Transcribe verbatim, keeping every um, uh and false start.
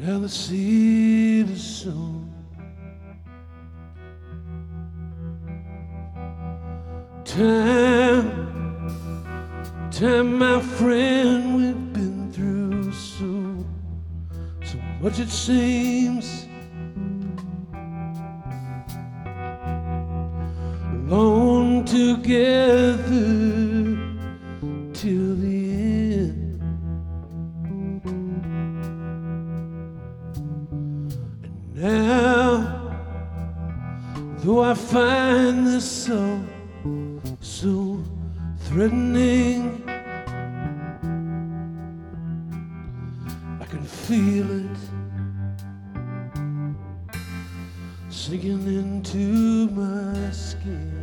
Now the seed is sown. Time, time, my friend, we've been through so, so much it seems. Alone together till the end. And now, though I find this so, so threatening, I can feel it sinking into my skin.